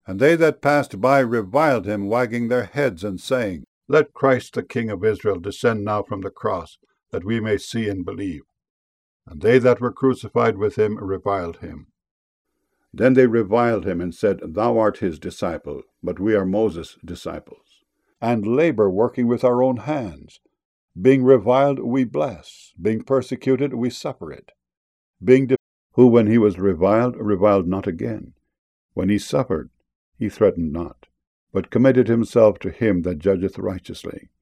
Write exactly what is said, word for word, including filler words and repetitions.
And they that passed by reviled him, wagging their heads, and saying, Let Christ the King of Israel descend now from the cross, that we may see and believe. And they that were crucified with him reviled him. Then they reviled him, and said, Thou art his disciple, but we are Moses' disciples, and labour working with our own hands. Being reviled, we bless. Being persecuted, we suffer it. Being de- who, when he was reviled, reviled not again. When he suffered, he threatened not, but committed himself to him that judgeth righteously.